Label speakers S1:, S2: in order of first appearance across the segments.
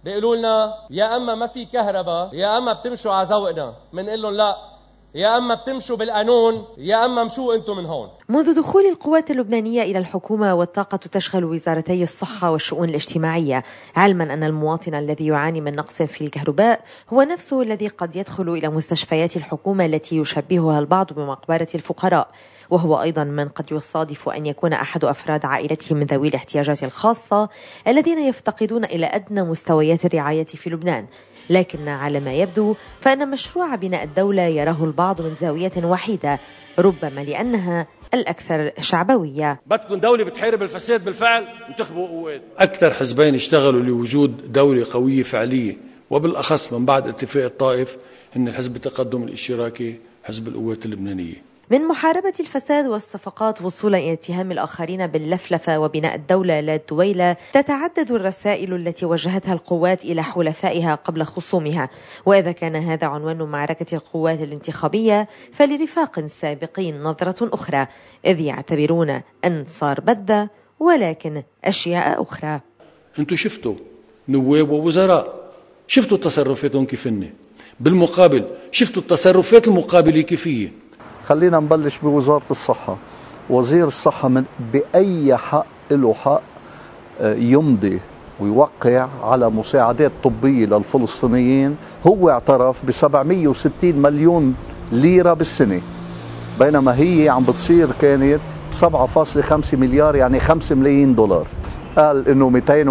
S1: بيقولوا لنا يا أما ما في كهرباء يا أما بتمشوا على ذوقنا، منقول لهم لا، يا أما بتمشوا بالقانون يا أما مشوا أنتم من هون.
S2: منذ دخول القوات اللبنانية إلى الحكومة والطاقة تشغل وزارتي الصحة والشؤون الاجتماعية، علما أن المواطن الذي يعاني من نقص في الكهرباء هو نفسه الذي قد يدخل إلى مستشفيات الحكومة التي يشبهها البعض بمقبرة الفقراء، وهو أيضا من قد يصادف أن يكون أحد أفراد عائلته من ذوي الاحتياجات الخاصة الذين يفتقدون إلى أدنى مستويات الرعاية في لبنان. لكن على ما يبدو فإن مشروع بناء الدولة يراه البعض من زاوية وحيدة، ربما لأنها الأكثر شعبوية.
S3: بدكم دولة بتحارب الفساد بالفعل، انتخبوا قوات.
S4: أكثر حزبين اشتغلوا لوجود دولة قوية فعلية وبالأخص من بعد اتفاق الطائف هن الحزب التقدم الاشتراكي حزب القوات اللبنانية.
S2: من محاربة الفساد والصفقات وصولا إلى اتهام الآخرين باللفلفة وبناء الدولة لا الدويلة، تتعدد الرسائل التي وجهتها القوات إلى حلفائها قبل خصومها. وإذا كان هذا عنوان معركة القوات الانتخابية، فلرفاق سابقين نظرة أخرى، إذ يعتبرون أن صار بدة ولكن أشياء أخرى.
S4: أنتوا شفتوا نواب ووزراء، شفتوا تصرفاتهم كيفني، بالمقابل شفتوا التصرفات المقابلة كيفية.
S5: خلينا نبلش بوزارة الصحة. وزير الصحة من بأي حق له حق يمضي ويوقع على مساعدات طبية للفلسطينيين. هو اعترف ب760 مليون ليرة بالسنة، بينما هي عم بتصير كانت 7.5 مليار، يعني 5 ملايين دولار. قال انه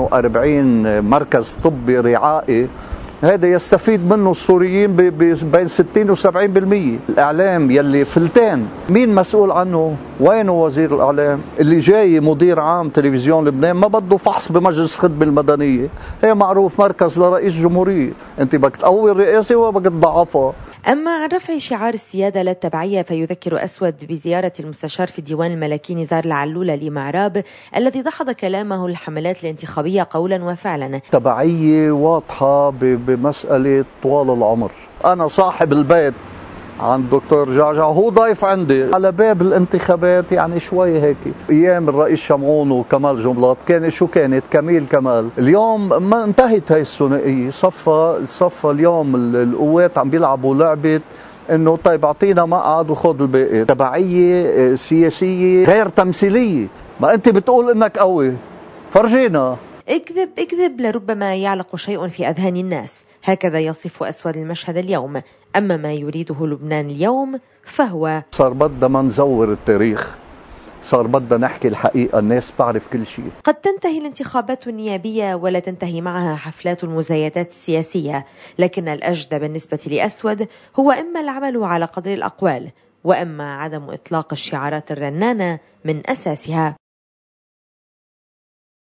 S5: 240 مركز طبي رعائي هذا يستفيد منه السوريين بين 60 و70%. الإعلام يلي فلتان مين مسؤول عنه؟ وينه وزير الإعلام؟ اللي جاي مدير عام تلفزيون لبنان ما بده فحص بمجلس الخدمة المدنية، هي معروف مركز لرئيس جمهورية، انت بدك تقوي الرئاسة وبدك تضعفها.
S2: أما عن رفع شعار السيادة لا التبعية، فيذكر أسود بزيارة المستشار في الديوان الملكي نزار العلولة لمعراب الذي دحض كلامه الحملات الانتخابية قولا وفعلا.
S5: تبعية واضحة بمسألة طوال العمر. أنا صاحب البيت عن دكتور جعجع، هو ضيف عندي على باب الانتخابات، يعني شوي هيك. ايام الرئيس شمعون وكمال جنبلاط كانت كميل كمال. اليوم ما انتهت هاي الثنائيه، صفى اليوم القوات عم بيلعبوا لعبه انه طيب اعطينا مقعد وخذ الباقي. تبعيه سياسيه غير تمثيليه. ما انت بتقول انك قوي، فرجينا.
S2: اكذب لربما يعلق شيء في أذهان الناس، هكذا يصف أسود المشهد اليوم. أما ما يريده لبنان اليوم فهو
S5: صار بدنا ما نزور التاريخ، صار بدنا نحكي الحقيقة، الناس تعرف كل شيء.
S2: قد تنتهي الانتخابات النيابية ولا تنتهي معها حفلات المزايدات السياسية، لكن الأجدى بالنسبة لأسود هو إما العمل على قدر الأقوال، وإما عدم إطلاق الشعارات الرنانة من أساسها.